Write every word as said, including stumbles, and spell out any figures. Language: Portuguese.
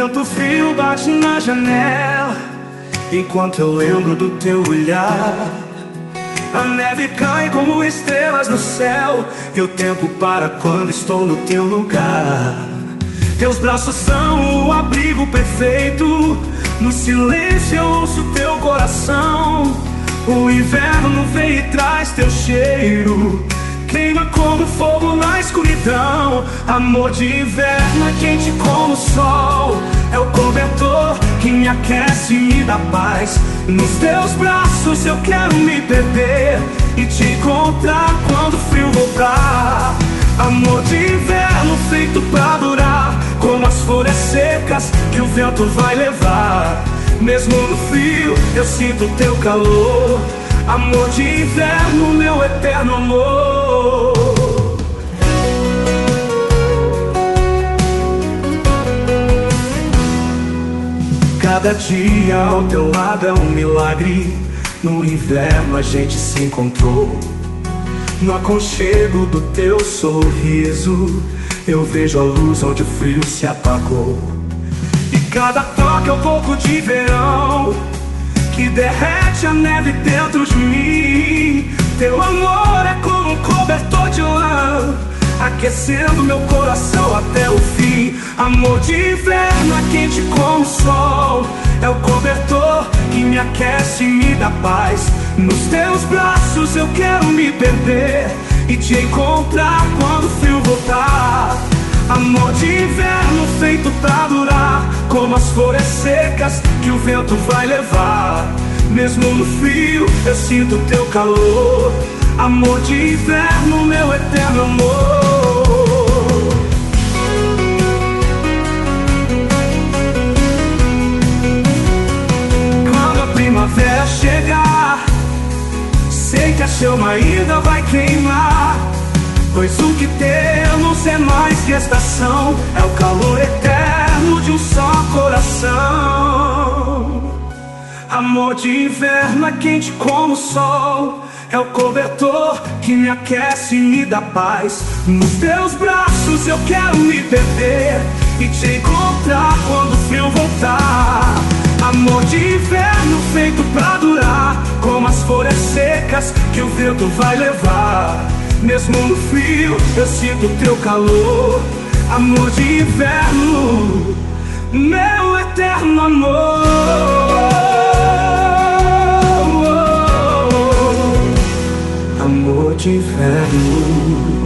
vento frio bate na janela, enquanto eu lembro do teu olhar. A neve cai como estrelas no céu, e o tempo para quando estou no teu lugar. Teus braços são o abrigo perfeito, no silêncio eu ouço teu coração. O inverno vem e traz teu cheiro, queima como fogo na escuridão. Amor de inverno é quente como o sol, é o cobertor que me aquece e me dá paz. Nos teus braços eu quero me perder e te encontrar quando o frio voltar. Amor de inverno feito pra durar, como as folhas secas que o vento vai levar. Mesmo no frio eu sinto teu calor. Amor de inverno, meu eterno amor. Cada dia ao teu lado é um milagre. No inverno a gente se encontrou. No aconchego do teu sorriso eu vejo a luz onde o frio se apagou. E cada toque é um pouco de verão que derrete a neve dentro de mim. Teu amor é como um cobertor de lã, aquecendo meu coração até o fim. Amor de inverno é quente como o sol, é o cobertor que me aquece e me dá paz. Nos teus braços eu quero me perder e te encontrar quando o frio voltar. Amor de inverno feito pra durar, como as folhas secas que o vento vai levar. Mesmo no frio eu sinto teu calor. Amor de inverno, meu eterno amor. Quando a primavera chegar, sei que a chama ainda vai queimar, pois o que temos é mais que estação, é o calor eterno de um só coração. Amor de inverno é quente como o sol, é o cobertor que me aquece e me dá paz. Nos teus braços eu quero me perder e te encontrar quando o frio voltar. Amor de inverno feito pra durar, como as folhas secas que o vento vai levar. Mesmo no frio eu sinto teu calor. Amor de inverno, meu eterno amor. Amor de inverno.